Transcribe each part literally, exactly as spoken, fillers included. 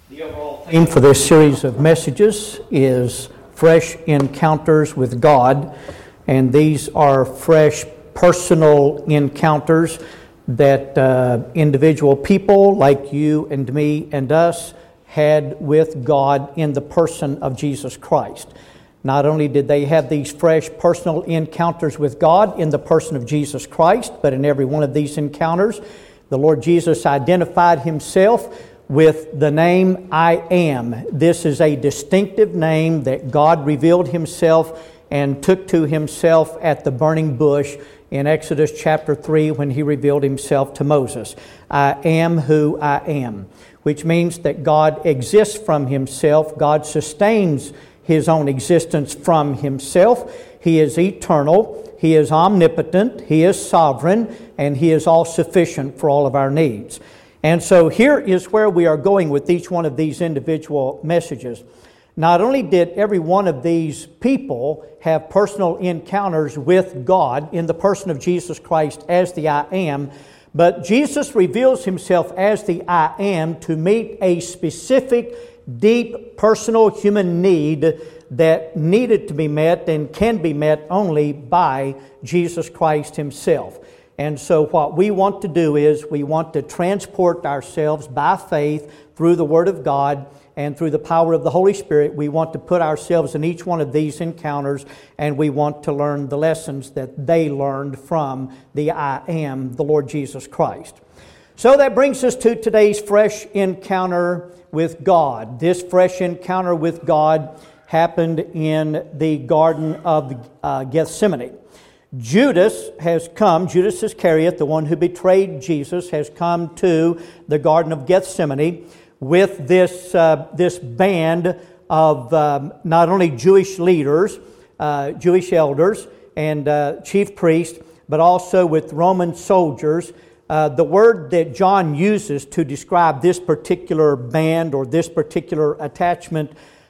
The overall theme for this series of messages is fresh encounters with God, and these are fresh personal encounters that uh, individual people like you and me and us had with God in the person of Jesus Christ. Not only did they have these fresh personal encounters with God in the person of Jesus Christ, but in every one of these encounters, the Lord Jesus identified Himself with the name I Am. This is a distinctive name that God revealed Himself and took to Himself at the burning bush in Exodus chapter three when He revealed Himself to Moses. I am who I am, which means that God exists from Himself. God sustains His own existence from Himself. He is eternal. He is omnipotent. He is sovereign. And He is all-sufficient for all of our needs. And so here is where we are going with each one of these individual messages. Not only did every one of these people have personal encounters with God in the person of Jesus Christ as the I Am, but Jesus reveals Himself as the I Am to meet a specific, deep, personal human need that needed to be met and can be met only by Jesus Christ Himself. And so what we want to do is we want to transport ourselves by faith through the Word of God and through the power of the Holy Spirit. We want to put ourselves in each one of these encounters, and we want to learn the lessons that they learned from the I Am, the Lord Jesus Christ. So that brings us to today's fresh encounter with God. This fresh encounter with God happened in the Garden of uh, Gethsemane. Judas has come, Judas Iscariot, the one who betrayed Jesus, has come to the Garden of Gethsemane with this, uh, this band of um, not only Jewish leaders, uh, Jewish elders, and uh, chief priests, but also with Roman soldiers. Uh, the word that John uses to describe this particular band or this particular attachment,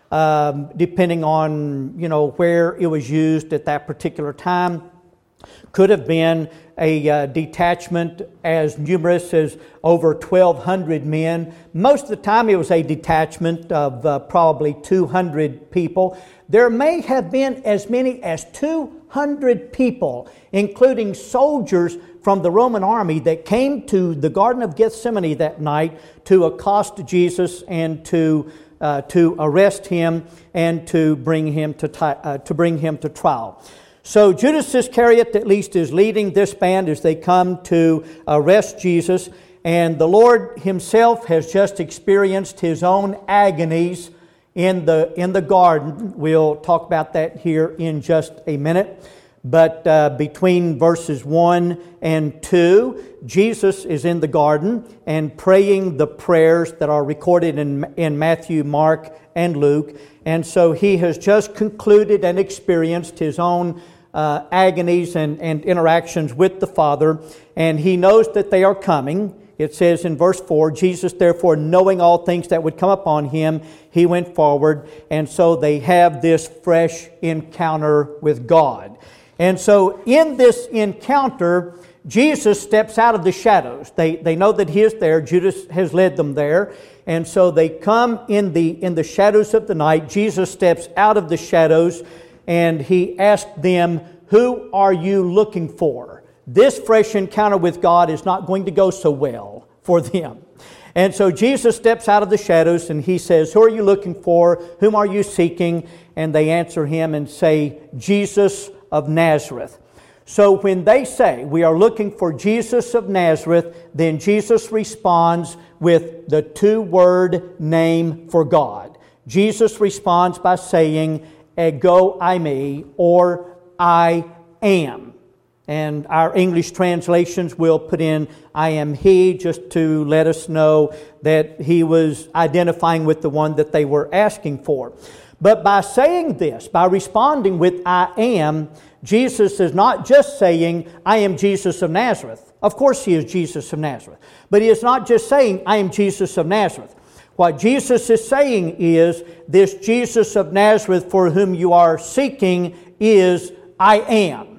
um, depending on, you know, where it was used at that particular time, could have been a uh, detachment as numerous as over twelve hundred men. Most of the time it was a detachment of uh, probably two hundred people. There may have been as many as two hundred people, including soldiers from the Roman army that came to the Garden of Gethsemane that night to accost Jesus and to uh, to arrest Him and to bring him to ti- uh, to bring him to trial. So Judas Iscariot at least is leading this band as they come to arrest Jesus. And the Lord Himself has just experienced His own agonies in the, in the garden. We'll talk about that here in just a minute. But uh, between verses one and two, Jesus is in the garden and praying the prayers that are recorded in, in Matthew, Mark, and Luke. And so He has just concluded and experienced His own Uh, agonies and, and interactions with the Father, and He knows that they are coming. It says in verse four, Jesus therefore, knowing all things that would come upon Him, He went forward, and so they have this fresh encounter with God. And so in this encounter, Jesus steps out of the shadows. They, they know that He is there. Judas has led them there. And so they come in the, in the shadows of the night. Jesus steps out of the shadows, and He asked them, "Who are you looking for?" This fresh encounter with God is not going to go so well for them. And so Jesus steps out of the shadows and He says, "Who are you looking for? Whom are you seeking?" And they answer Him and say, "Jesus of Nazareth." So when they say, "We are looking for Jesus of Nazareth," then Jesus responds with the two-word name for God. Jesus responds by saying, "Ego eimi," or "I am." And our English translations will put in "I am He," just to let us know that He was identifying with the one that they were asking for. But by saying this, by responding with "I am," Jesus is not just saying, "I am Jesus of Nazareth." Of course He is Jesus of Nazareth. But He is not just saying, "I am Jesus of Nazareth." What Jesus is saying is, this Jesus of Nazareth for whom you are seeking is I am.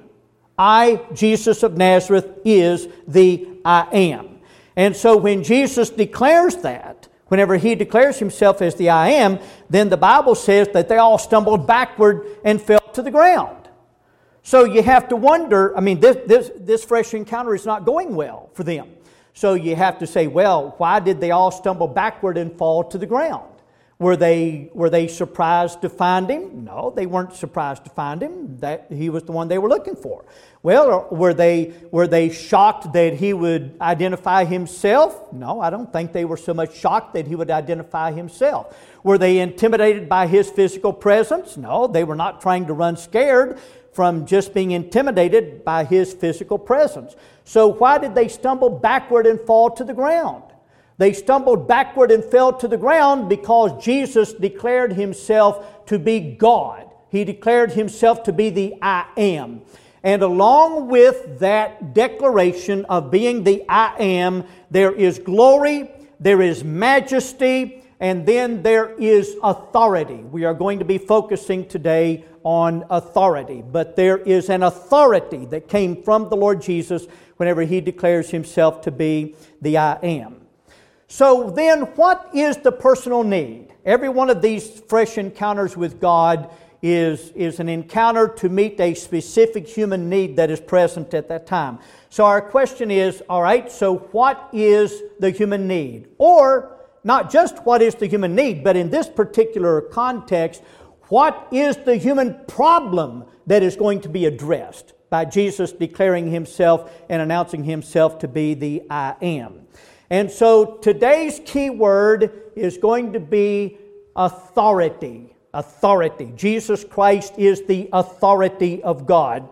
I, Jesus of Nazareth, is the I am. And so when Jesus declares that, Whenever He declares Himself as the I am, then the Bible says that they all stumbled backward and fell to the ground. So you have to wonder, I mean, this, this, this fresh encounter is not going well for them. So you have to say, well, why did they all stumble backward and fall to the ground? Were they, were they surprised to find Him? No, they weren't surprised to find Him. That He was the one they were looking for. Well, were they, were they shocked that He would identify Himself? No, I don't think they were so much shocked that He would identify Himself. Were they intimidated by His physical presence? No, they were not trying to run scared from just being intimidated by His physical presence. So why did they stumble backward and fall to the ground? They stumbled backward and fell to the ground because Jesus declared Himself to be God. He declared Himself to be the I am. And along with that declaration of being the I am, there is glory, there is majesty, and then there is authority. We are going to be focusing today on authority. But there is an authority that came from the Lord Jesus whenever He declares Himself to be the I am. So then, what is the personal need? Every one of these fresh encounters with God is, is an encounter to meet a specific human need that is present at that time. So our question is, all right, so what is the human need? Or, not just what is the human need, but in this particular context, what is the human problem that is going to be addressed by Jesus declaring Himself and announcing Himself to be the I am? And so today's key word is going to be authority. Authority. Jesus Christ is the authority of God.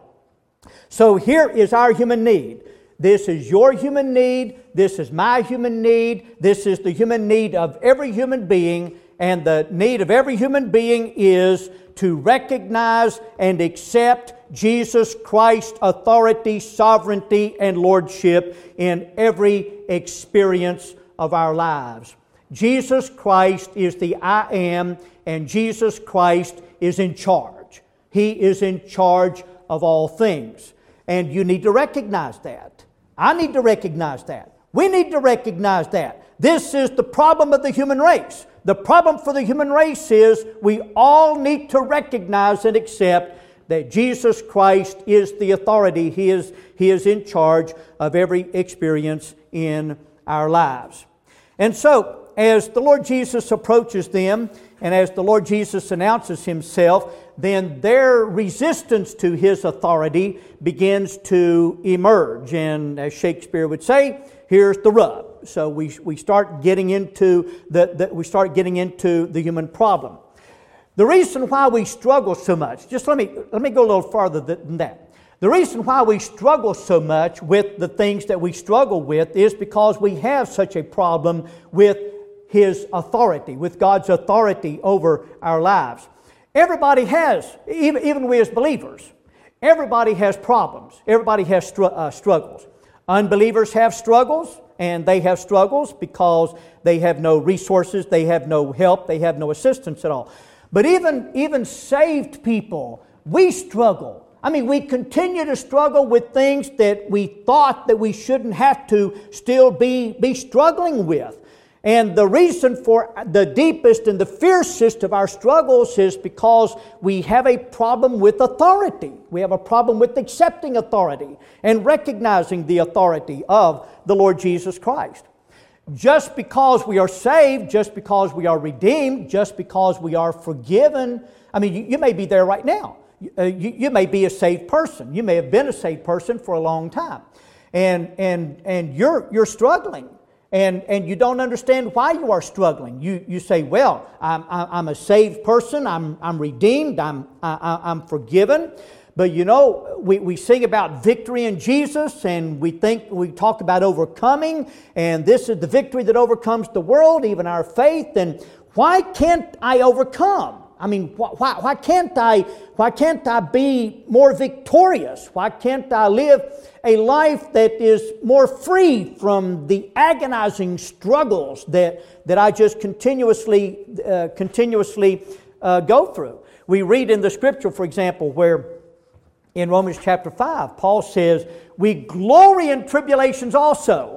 So here is our human need. This is your human need. This is my human need. This is the human need of every human being. And the need of every human being is to recognize and accept Jesus Christ's authority, sovereignty, and lordship in every experience of our lives. Jesus Christ is the I am, and Jesus Christ is in charge. He is in charge of all things. And you need to recognize that. I need to recognize that. We need to recognize that. This is the problem of the human race. The problem for the human race is we all need to recognize and accept that Jesus Christ is the authority. He is, he is in charge of every experience in our lives. And so, as the Lord Jesus approaches them, and as the Lord Jesus announces Himself, then their resistance to His authority begins to emerge. And as Shakespeare would say, here's the rub. So we, we start getting into the, the we start getting into the human problem. The reason why we struggle so much, just let me let me go a little farther than that. The reason why we struggle so much with the things that we struggle with is because we have such a problem with His authority, with God's authority over our lives. Everybody has, even, even we as believers, everybody has problems. Everybody has str- uh, struggles. Unbelievers have struggles, and they have struggles because they have no resources, they have no help, they have no assistance at all. But even, even saved people, we struggle. I mean, we continue to struggle with things that we thought that we shouldn't have to still be, be struggling with. And the reason for the deepest and the fiercest of our struggles is because we have a problem with authority. We have a problem with accepting authority and recognizing the authority of the Lord Jesus Christ. Just because we are saved, just because we are redeemed, just because we are forgiven. I mean, you, you may be there right now. Uh, you, you may be a saved person. You may have been a saved person for a long time. And, and, and you're, you're struggling. And, and you don't understand why you are struggling. You, you say, well, I'm, I'm a saved person. I'm, I'm redeemed. I'm, I, I'm forgiven. But you know, we, we sing about victory in Jesus, and we think, we talk about overcoming, and this is the victory that overcomes the world, even our faith. And why can't I overcome? I mean, why, why can't I, why can't I be more victorious? Why can't I live a life that is more free from the agonizing struggles that, that I just continuously, uh, continuously uh, go through? We read in the Scripture, for example, where in Romans chapter five, Paul says, we glory in tribulations also.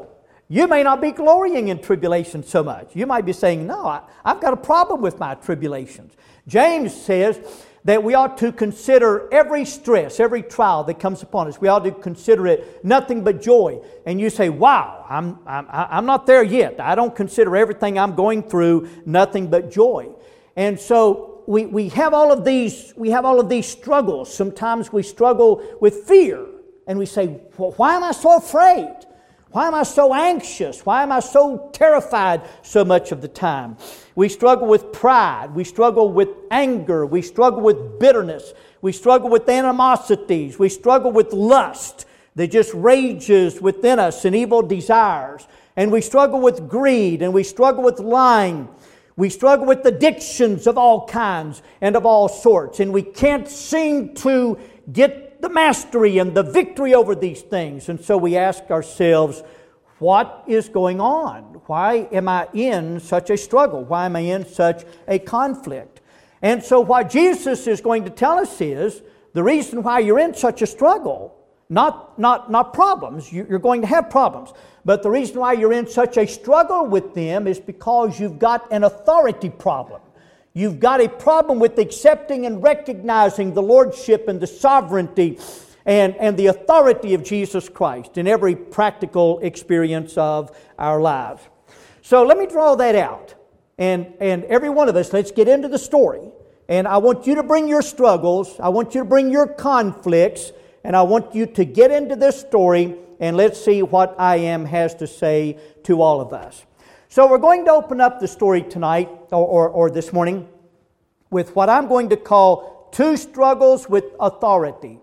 You may not be glorying in tribulation so much. You might be saying, no, I, I've got a problem with my tribulations. James says that we ought to consider every stress, every trial that comes upon us. We ought to consider it nothing but joy. And you say, wow, I'm, I'm, I'm not there yet. I don't consider everything I'm going through nothing but joy. And so we, we have all of these, we have all of these struggles. Sometimes we struggle with fear. And we say, well, why am I so afraid? Why am I so anxious? Why am I so terrified so much of the time? We struggle with pride. We struggle with anger. We struggle with bitterness. We struggle with animosities. We struggle with lust that just rages within us and evil desires. And we struggle with greed. And we struggle with lying. We struggle with addictions of all kinds and of all sorts. And we can't seem to get the mastery and the victory over these things. And so we ask ourselves, what is going on? Why am I in such a struggle? Why am I in such a conflict? And so what Jesus is going to tell us is the reason why you're in such a struggle, not, not, not problems, you're going to have problems, but the reason why you're in such a struggle with them is because you've got an authority problem. You've got a problem with accepting and recognizing the lordship and the sovereignty and, and the authority of Jesus Christ in every practical experience of our lives. So let me draw that out. And, and every one of us, let's get into the story. And I want you to bring your struggles. I want you to bring your conflicts. And I want you to get into this story. And let's see what I Am has to say to all of us. So we're going to open up the story tonight, or, or, or this morning, with what I'm going to call two struggles with authority.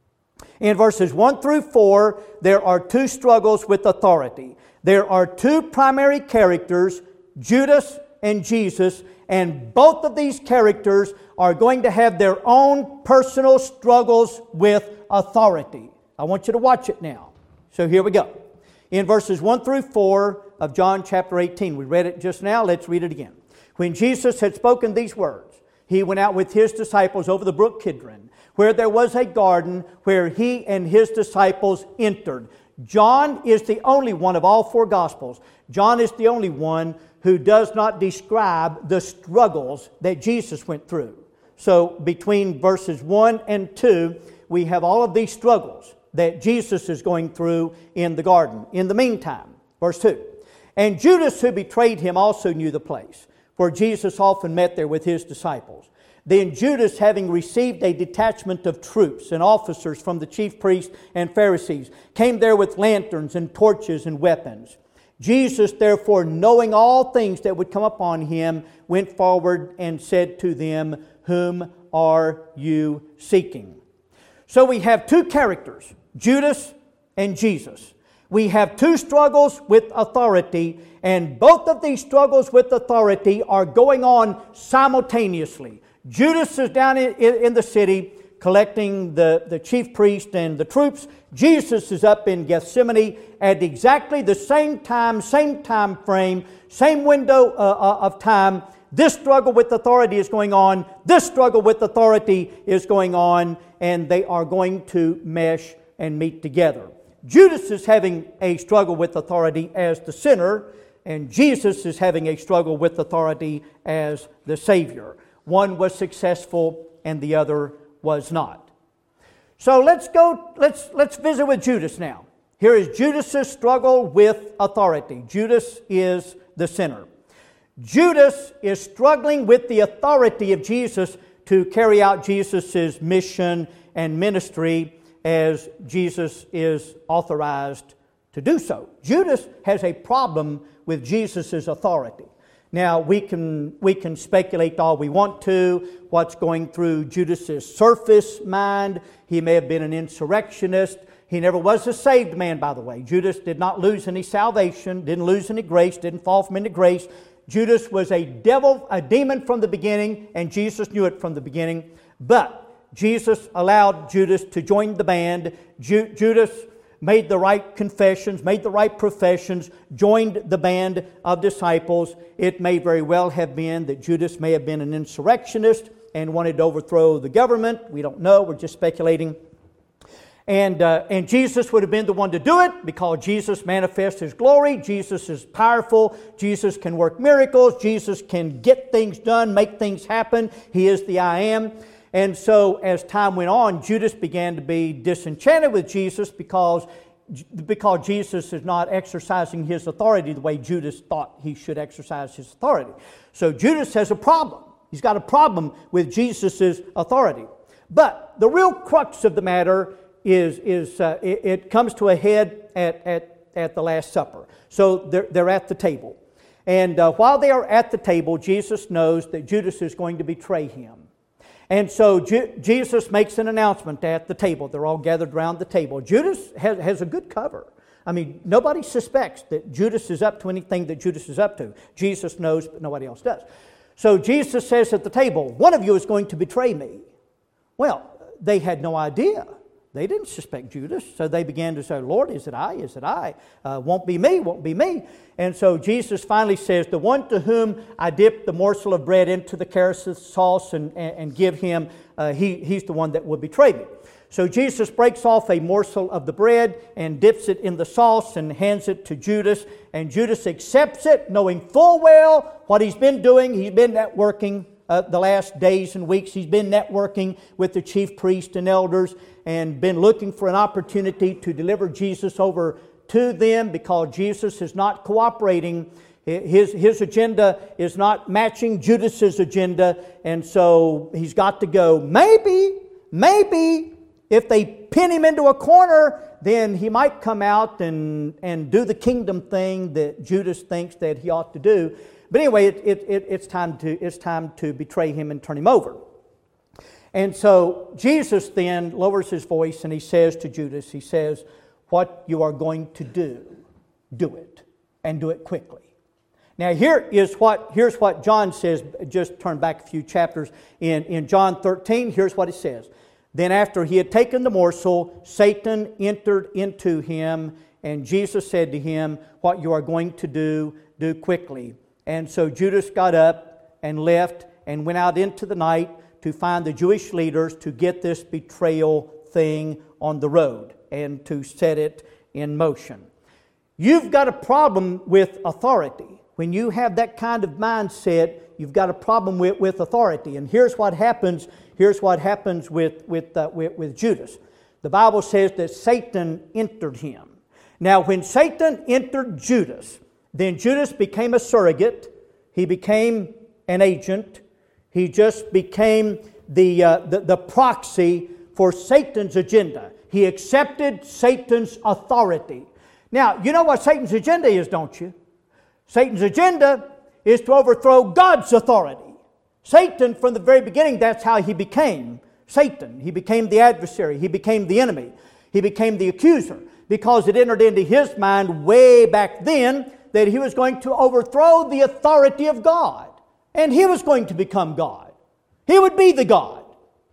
In verses one through four, there are two struggles with authority. There are two primary characters, Judas and Jesus, and both of these characters are going to have their own personal struggles with authority. I want you to watch it now. So here we go. In verses one through four of John chapter eighteen. We read it just now. Let's read it again. When Jesus had spoken these words, He went out with His disciples over the brook Kidron, where there was a garden where He and His disciples entered. John is the only one of all four Gospels. John is the only one who does not describe the struggles that Jesus went through. So between verses one and two, we have all of these struggles that Jesus is going through in the garden. In the meantime, verse two, and Judas, who betrayed Him, also knew the place, for Jesus often met there with His disciples. Then Judas, having received a detachment of troops and officers from the chief priests and Pharisees, came there with lanterns and torches and weapons. Jesus, therefore, knowing all things that would come upon Him, went forward and said to them, Whom are you seeking? So we have two characters, Judas and Jesus. We have two struggles with authority, and both of these struggles with authority are going on simultaneously. Judas is down in, in the city collecting the, the chief priest and the troops. Jesus is up in Gethsemane at exactly the same time, same time frame, same window uh, of time. This struggle with authority is going on. This struggle with authority is going on, and they are going to mesh and meet together. Judas is having a struggle with authority as the sinner, and Jesus is having a struggle with authority as the Savior. One was successful and the other was not. So let's go, let's, let's visit with Judas now. Here is Judas's struggle with authority. Judas is the sinner. Judas is struggling with the authority of Jesus to carry out Jesus' mission and ministry as Jesus is authorized to do so. Judas has a problem with Jesus' authority. Now, we can, we can speculate all we want to, what's going through Judas's surface mind. He may have been an insurrectionist. He never was a saved man, by the way. Judas did not lose any salvation, didn't lose any grace, didn't fall from any grace. Judas was a devil, a demon from the beginning, and Jesus knew it from the beginning. But Jesus allowed Judas to join the band. Ju- Judas made the right confessions, made the right professions, joined the band of disciples. It may very well have been that Judas may have been an insurrectionist and wanted to overthrow the government. We don't know. We're just speculating. And, uh, and Jesus would have been the one to do it because Jesus manifests His glory. Jesus is powerful. Jesus can work miracles. Jesus can get things done, make things happen. He is the I Am. And so as time went on, Judas began to be disenchanted with Jesus because, because Jesus is not exercising His authority the way Judas thought He should exercise His authority. So Judas has a problem. He's got a problem with Jesus' authority. But the real crux of the matter is, is uh, it, it comes to a head at, at, at the Last Supper. So they're, they're at the table. And uh, while they are at the table, Jesus knows that Judas is going to betray Him. And so Ju- Jesus makes an announcement at the table. They're all gathered around the table. Judas has, has a good cover. I mean, nobody suspects that Judas is up to anything that Judas is up to. Jesus knows, but nobody else does. So Jesus says at the table, one of you is going to betray me. Well, they had no idea. They didn't suspect Judas, so they began to say, Lord, is it I? Is it I? Uh, won't be me, won't be me. And so Jesus finally says, the one to whom I dip the morsel of bread into the carousel sauce and, and, and give him, uh, he, he's the one that will betray me. So Jesus breaks off a morsel of the bread and dips it in the sauce and hands it to Judas. And Judas accepts it, knowing full well what he's been doing. He's been networking uh, the last days and weeks. He's been networking with the chief priests and elders and been looking for an opportunity to deliver Jesus over to them because Jesus is not cooperating. His, his agenda is not matching Judas's agenda, and so he's got to go. Maybe, maybe if they pin him into a corner, then he might come out and, and do the kingdom thing that Judas thinks that he ought to do. But anyway, it, it, it, it's time to, it's time to betray him and turn him over. And so Jesus then lowers his voice and he says to Judas, he says, what you are going to do, do it, and do it quickly. Now here is what, here's what John says, just turn back a few chapters. In, in John thirteen, here's what it says. Then after he had taken the morsel, Satan entered into him, and Jesus said to him, what you are going to do, do quickly. And so Judas got up and left and went out into the night to find the Jewish leaders to get this betrayal thing on the road and to set it in motion. You've got a problem with authority. When you have that kind of mindset, you've got a problem with, with authority. And here's what happens, here's what happens with, with, uh, with, with Judas. The Bible says that Satan entered him. Now, when Satan entered Judas, then Judas became a surrogate. He became an agent. He just became the, uh, the, the proxy for Satan's agenda. He accepted Satan's authority. Now, you know what Satan's agenda is, don't you? Satan's agenda is to overthrow God's authority. Satan, from the very beginning, that's how he became Satan. He became the adversary. He became the enemy. He became the accuser because it entered into his mind way back then that he was going to overthrow the authority of God. And he was going to become God. He would be the God.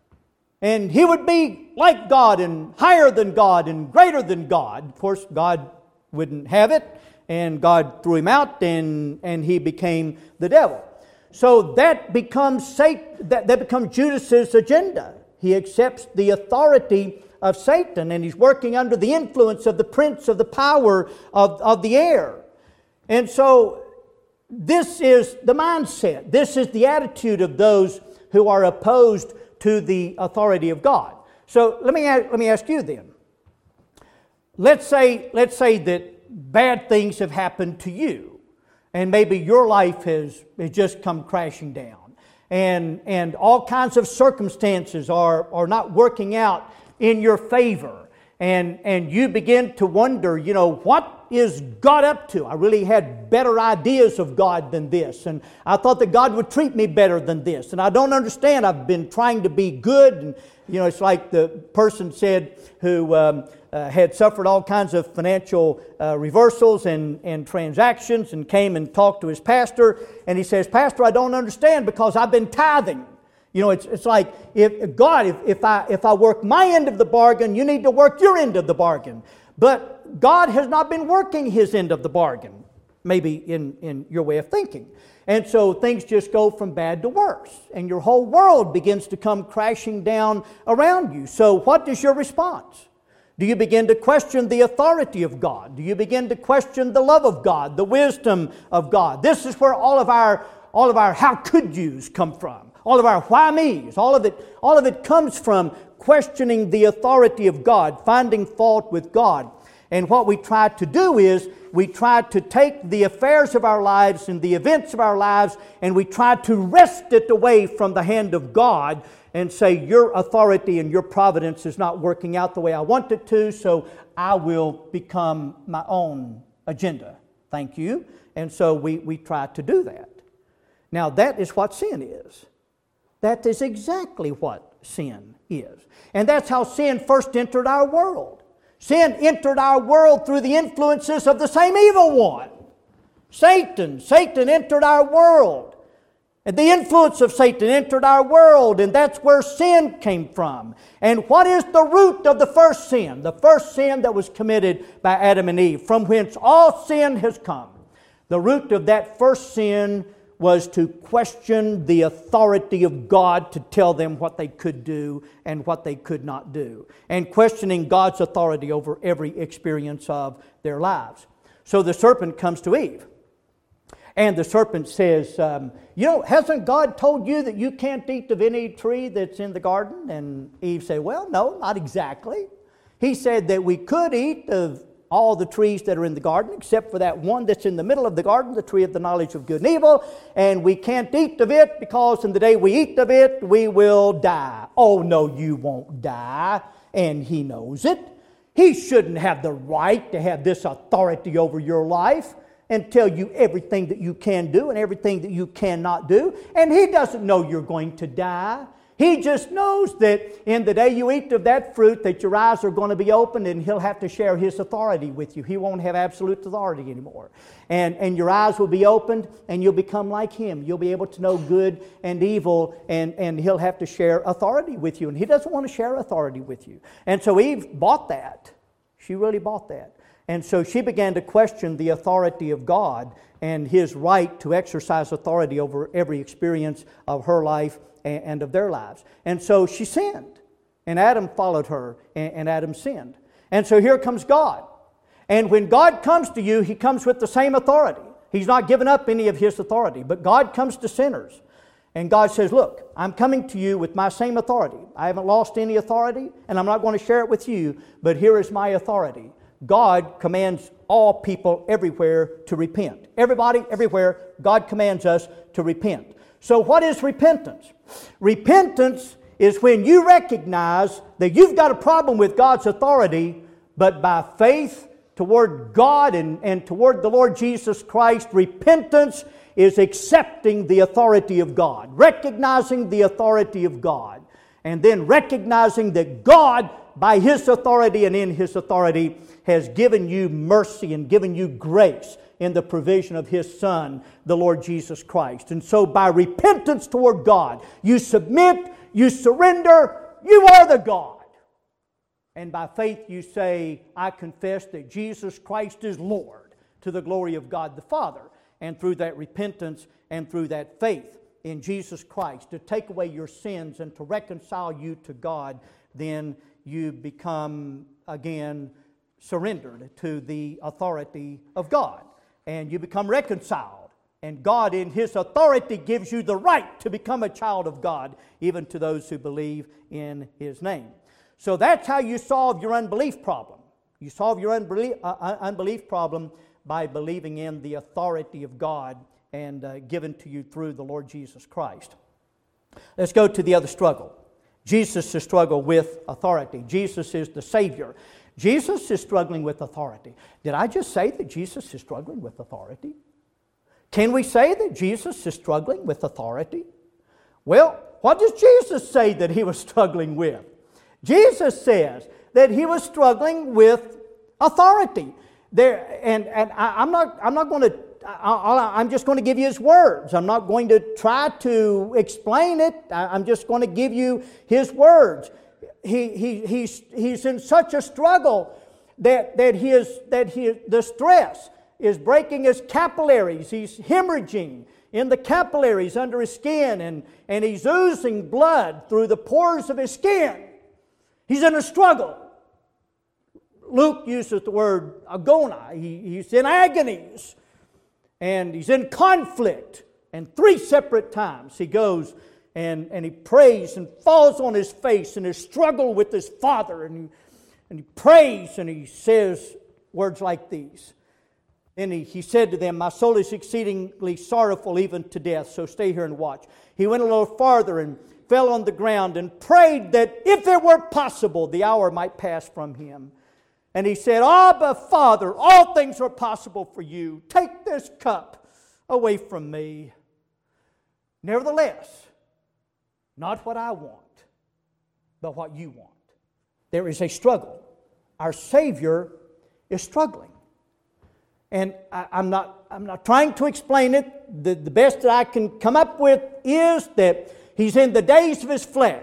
And he would be like God and higher than God and greater than God. Of course, God wouldn't have it. And God threw him out and, and he became the devil. So that becomes Satan, that, that becomes Judas's agenda. He accepts the authority of Satan and he's working under the influence of the prince of the power of, of the air. And so this is the mindset. This is the attitude of those who are opposed to the authority of God. So let me let me ask you then. Let's say let's say that bad things have happened to you, and maybe your life has, has just come crashing down, and and all kinds of circumstances are are not working out in your favor, and and you begin to wonder, you know, what is God up to? I really had better ideas of God than this, and I thought that God would treat me better than this, and I don't understand. I've been trying to be good, and you know, it's like the person said who um, uh, had suffered all kinds of financial uh, reversals and, and transactions, and came and talked to his pastor, and he says, "Pastor, I don't understand because I've been tithing." You know, it's it's like, if God, if, if I if I work my end of the bargain, you need to work your end of the bargain. But God has not been working His end of the bargain, maybe in, in your way of thinking. And so things just go from bad to worse, and your whole world begins to come crashing down around you. So what is your response? Do you begin to question the authority of God? Do you begin to question the love of God, the wisdom of God? This is where all of our all of our how could yous come from. All of our why me's, all of it, all of it comes from questioning the authority of God, finding fault with God. And what we try to do is we try to take the affairs of our lives and the events of our lives and we try to wrest it away from the hand of God and say, your authority and your providence is not working out the way I want it to, so I will become my own agenda. Thank you. And so we, we try to do that. Now that is what sin is. That is exactly what sin is. And that's how sin first entered our world. Sin entered our world through the influences of the same evil one. Satan. Satan entered our world. And the influence of Satan entered our world, and that's where sin came from. And what is the root of the first sin? The first sin that was committed by Adam and Eve, from whence all sin has come. The root of that first sin was to question the authority of God to tell them what they could do and what they could not do, and questioning God's authority over every experience of their lives. So the serpent comes to Eve. And the serpent says, um, you know, hasn't God told you that you can't eat of any tree that's in the garden? And Eve said, well, no, not exactly. He said that we could eat of all the trees that are in the garden, except for that one that's in the middle of the garden, the tree of the knowledge of good and evil. And we can't eat of it because in the day we eat of it, we will die. Oh, no, you won't die. And he knows it. He shouldn't have the right to have this authority over your life and tell you everything that you can do and everything that you cannot do. And he doesn't know you're going to die. He just knows that in the day you eat of that fruit that your eyes are going to be opened and he'll have to share his authority with you. He won't have absolute authority anymore. And, and your eyes will be opened and you'll become like him. You'll be able to know good and evil, and, and he'll have to share authority with you. And he doesn't want to share authority with you. And so Eve bought that. She really bought that. And so she began to question the authority of God and his right to exercise authority over every experience of her life and of their lives. And so she sinned. And Adam followed her, and Adam sinned. And so here comes God. And when God comes to you, he comes with the same authority. He's not given up any of his authority. But God comes to sinners. And God says, look, I'm coming to you with my same authority. I haven't lost any authority, and I'm not going to share it with you, but here is my authority. God commands all people everywhere to repent. Everybody, everywhere, God commands us to repent. So what is repentance? Repentance is when you recognize that you've got a problem with God's authority, but by faith toward God and, and toward the Lord Jesus Christ, repentance is accepting the authority of God, recognizing the authority of God, and then recognizing that God, by His authority and in His authority, has given you mercy and given you grace in the provision of His Son, the Lord Jesus Christ. And so by repentance toward God, you submit, you surrender, you are the God. And by faith you say, I confess that Jesus Christ is Lord, to the glory of God the Father. And through that repentance and through that faith in Jesus Christ, to take away your sins and to reconcile you to God, then you become again surrendered to the authority of God. And you become reconciled. And God in His authority gives you the right to become a child of God, even to those who believe in His name. So that's how you solve your unbelief problem. You solve your unbelief, uh, unbelief problem by believing in the authority of God and uh, given to you through the Lord Jesus Christ. Let's go to the other struggle. Jesus' struggle with authority. Jesus is the Savior. Jesus is struggling with authority. Did I just say that Jesus is struggling with authority? Can we say that Jesus is struggling with authority? Well, what does Jesus say that He was struggling with? Jesus says that He was struggling with authority. There, and and I, I'm not I'm not going to I, I'm just going to give you His words. I'm not going to try to explain it. I, I'm just going to give you His words. He he he's he's in such a struggle that that his that he the stress is breaking his capillaries. He's hemorrhaging in the capillaries under his skin, and and he's oozing blood through the pores of his skin. He's in a struggle. Luke uses the word agoni. He, he's in agonies. And he's in conflict. And three separate times he goes and, and he prays and falls on his face in his struggle with his Father. And he, and he prays and he says words like these. And he, he said to them, "My soul is exceedingly sorrowful even to death, so stay here and watch." He went a little farther and fell on the ground and prayed that if it were possible, the hour might pass from him. And he said, "Abba, Father, all things are possible for you. Take this cup away from me. Nevertheless, not what I want, but what you want." There is a struggle. Our Savior is struggling. And I, I'm not, I'm not trying to explain it. The, the best that I can come up with is that he's in the days of his flesh.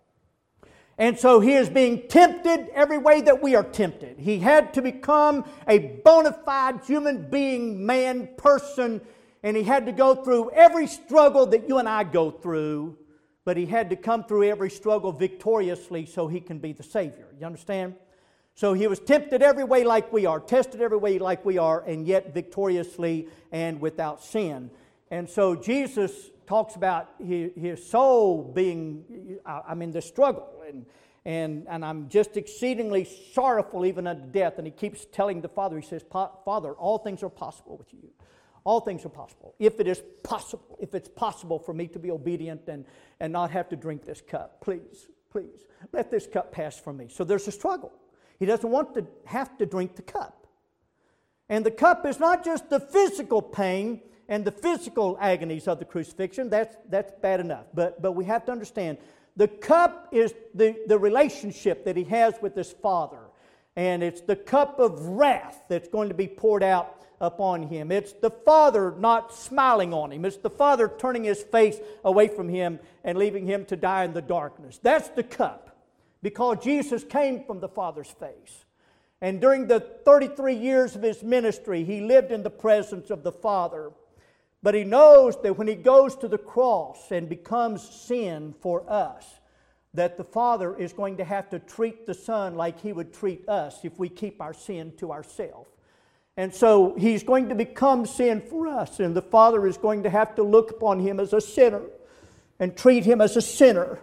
And so he is being tempted every way that we are tempted. He had to become a bona fide human being, man, person, and he had to go through every struggle that you and I go through, but he had to come through every struggle victoriously so he can be the Savior. You understand? So he was tempted every way like we are, tested every way like we are, and yet victoriously and without sin. And so Jesus talks about his, his soul being, I mean, the struggle. And, and, and I'm just exceedingly sorrowful even unto death. And he keeps telling the Father, he says, "Father, all things are possible with you. All things are possible. If it is possible, if it's possible for me to be obedient and, and not have to drink this cup, please, please, let this cup pass from me." So there's a struggle. He doesn't want to have to drink the cup. And the cup is not just the physical pain and the physical agonies of the crucifixion. That's, that's bad enough. But, but we have to understand, the cup is the, the relationship that he has with his Father. And it's the cup of wrath that's going to be poured out upon him. It's the Father not smiling on him. It's the Father turning his face away from him and leaving him to die in the darkness. That's the cup. Because Jesus came from the Father's face. And during the thirty-three years of his ministry, he lived in the presence of the Father. But he knows that when he goes to the cross and becomes sin for us, that the Father is going to have to treat the Son like he would treat us if we keep our sin to ourselves. And so he's going to become sin for us, and the Father is going to have to look upon him as a sinner and treat him as a sinner.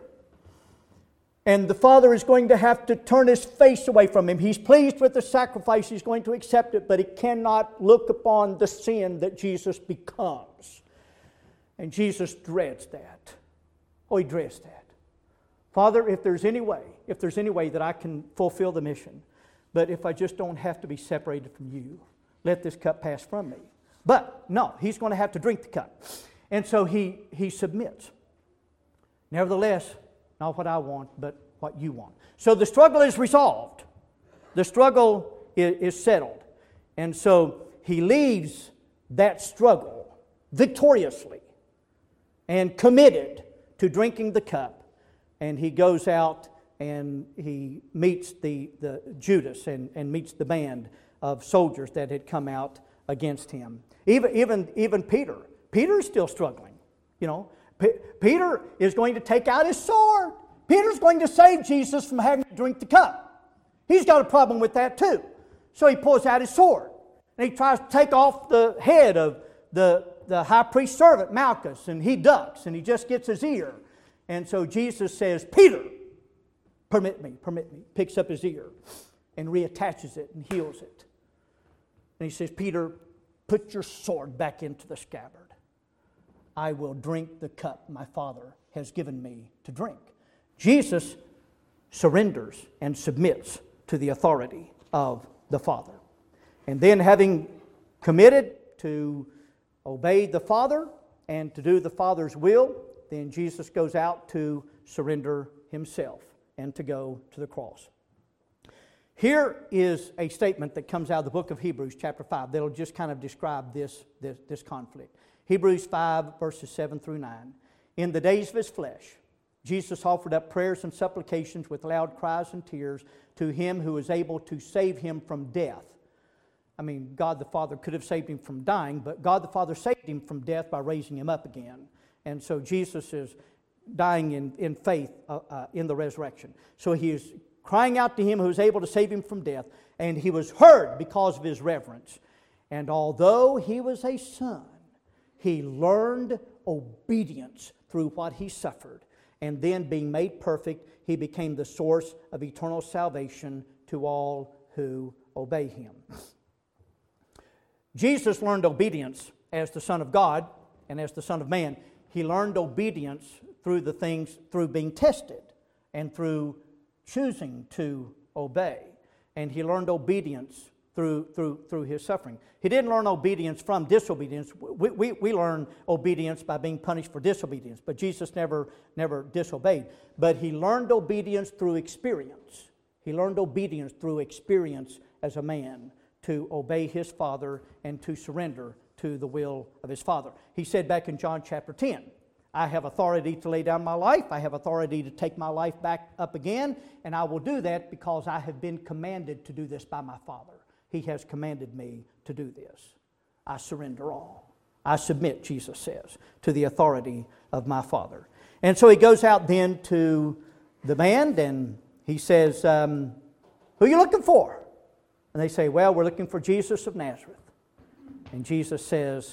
And the Father is going to have to turn his face away from him. He's pleased with the sacrifice. He's going to accept it, but he cannot look upon the sin that Jesus becomes. And Jesus dreads that. Oh, he dreads that. Father, if there's any way, if there's any way that I can fulfill the mission, but if I just don't have to be separated from you, let this cup pass from me. But no, he's going to have to drink the cup. And so he, he submits. Nevertheless, not what I want, but what you want. So the struggle is resolved. The struggle is, is settled. And so he leaves that struggle victoriously and committed to drinking the cup. And he goes out and he meets the, the Judas and, and meets the band of soldiers that had come out against him. Even, even, even Peter. Peter's still struggling, you know. P- Peter is going to take out his sword. Peter's going to save Jesus from having to drink the cup. He's got a problem with that too. So he pulls out his sword. And he tries to take off the head of the, the high priest's servant, Malchus. And he ducks and he just gets his ear. And so Jesus says, "Peter, permit me, permit me." Picks up his ear and reattaches it and heals it. And he says, "Peter, put your sword back into the scabbard. I will drink the cup my Father has given me to drink." Jesus surrenders and submits to the authority of the Father. And then, having committed to obey the Father and to do the Father's will, then Jesus goes out to surrender himself and to go to the cross. Here is a statement that comes out of the book of Hebrews chapter five that will just kind of describe this, this, this conflict. Hebrews five verses seven through nine. "In the days of his flesh, Jesus offered up prayers and supplications with loud cries and tears to him who is able to save him from death." I mean, God the Father could have saved him from dying, but God the Father saved him from death by raising him up again. And so Jesus is dying in, in faith uh, uh, in the resurrection. So he is crying out to Him who was able to save him from death. And He was heard because of his reverence. And although he was a son, he learned obedience through what he suffered. And then, being made perfect, he became the source of eternal salvation to all who obey Him. Jesus learned obedience as the Son of God and as the Son of Man. He learned obedience through the things, through being tested and through choosing to obey. And He learned obedience through, through, through His suffering. He didn't learn obedience from disobedience. We, we, we learn obedience by being punished for disobedience, but Jesus never, never disobeyed. But He learned obedience through experience. He learned obedience through experience as a man to obey His Father and to surrender to the will of His Father. He said back in John chapter ten, I have authority to lay down my life. I have authority to take my life back up again, and I will do that because I have been commanded to do this by my Father. He has commanded me to do this. I surrender all. I submit, Jesus says, to the authority of my Father. And so He goes out then to the band and He says, um, who are you looking for? And they say, well, we're looking for Jesus of Nazareth. And Jesus says,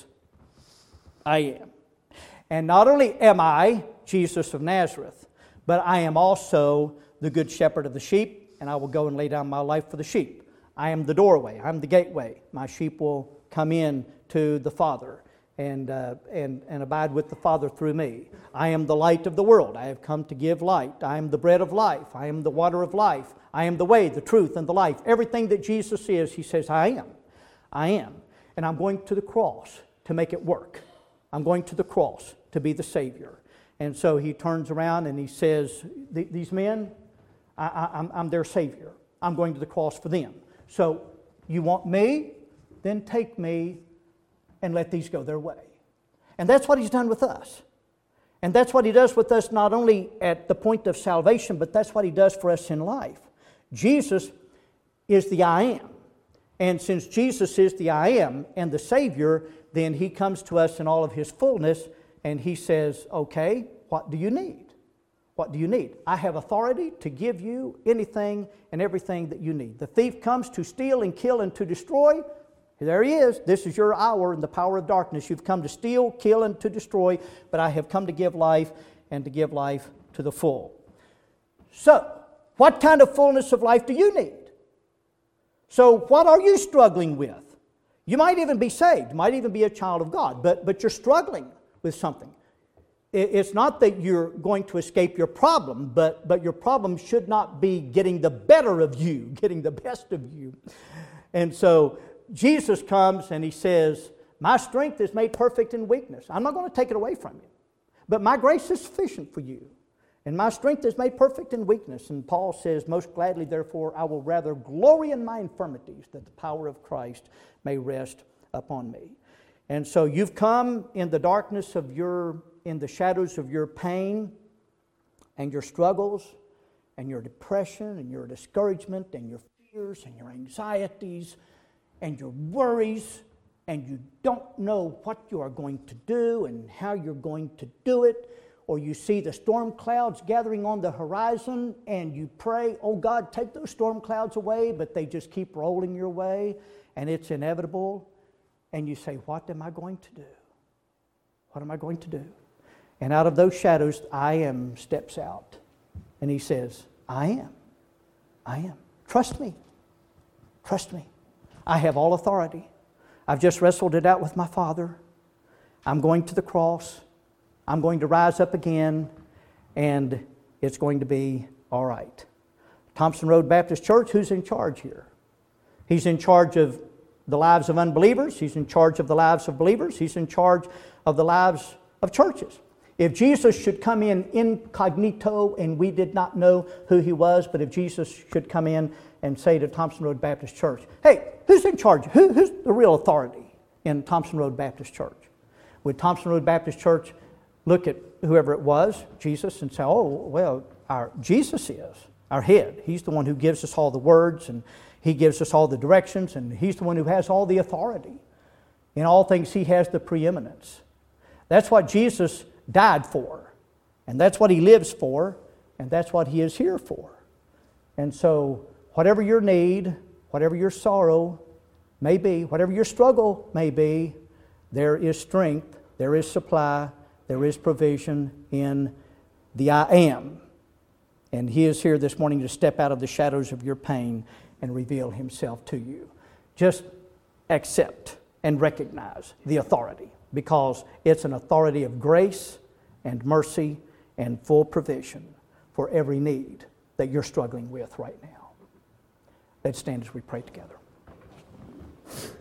I am. And not only am I Jesus of Nazareth, but I am also the good shepherd of the sheep, and I will go and lay down my life for the sheep. I am the doorway. I'm the gateway. My sheep will come in to the Father and, uh, and, and abide with the Father through me. I am the light of the world. I have come to give light. I am the bread of life. I am the water of life. I am the way, the truth, and the life. Everything that Jesus is, He says, I am. I am. And I'm going to the cross to make it work. I'm going to the cross to be the Savior. And so He turns around and He says, these men, I, I, I'm, I'm their Savior. I'm going to the cross for them. So you want me? Then take me and let these go their way. And that's what He's done with us. And that's what He does with us not only at the point of salvation, but that's what He does for us in life. Jesus is the I am. And since Jesus is the I am and the Savior, then He comes to us in all of His fullness and He says, okay, what do you need? What do you need? I have authority to give you anything and everything that you need. The thief comes to steal and kill and to destroy. There he is. This is your hour in the power of darkness. You've come to steal, kill, and to destroy, but I have come to give life and to give life to the full. So, what kind of fullness of life do you need? So, what are you struggling with? You might even be saved. You might even be a child of God, but, but you're struggling with something. It's not that you're going to escape your problem, but, but your problem should not be getting the better of you, getting the best of you. And so Jesus comes and He says, my strength is made perfect in weakness. I'm not going to take it away from you, but my grace is sufficient for you. And my strength is made perfect in weakness. And Paul says, most gladly, therefore, I will rather glory in my infirmities, that the power of Christ may rest upon me. And so you've come in the darkness of your in the shadows of your pain and your struggles and your depression and your discouragement and your fears and your anxieties and your worries, and you don't know what you are going to do and how you're going to do it, or you see the storm clouds gathering on the horizon and you pray, oh God, take those storm clouds away, but they just keep rolling your way and it's inevitable, and you say, what am I going to do? What am I going to do? And out of those shadows, I am steps out. And He says, I am. I am. Trust me. Trust me. I have all authority. I've just wrestled it out with my Father. I'm going to the cross. I'm going to rise up again. And it's going to be all right. Thompson Road Baptist Church, who's in charge here? He's in charge of the lives of unbelievers. He's in charge of the lives of believers. He's in charge of the lives of churches. If Jesus should come in incognito and we did not know who He was, but if Jesus should come in and say to Thompson Road Baptist Church, hey, who's in charge? Who, who's the real authority in Thompson Road Baptist Church? Would Thompson Road Baptist Church look at whoever it was, Jesus, and say, oh, well, our Jesus is our head. He's the one who gives us all the words, and He gives us all the directions, and He's the one who has all the authority. In all things, He has the preeminence. That's what Jesus died for, and that's what He lives for, and that's what He is here for. And so, whatever your need, whatever your sorrow may be, whatever your struggle may be, there is strength, there is supply, there is provision in the I Am. And He is here this morning to step out of the shadows of your pain and reveal Himself to you. Just accept and recognize the authority, because it's an authority of grace and mercy and full provision for every need that you're struggling with right now. Let's stand as we pray together.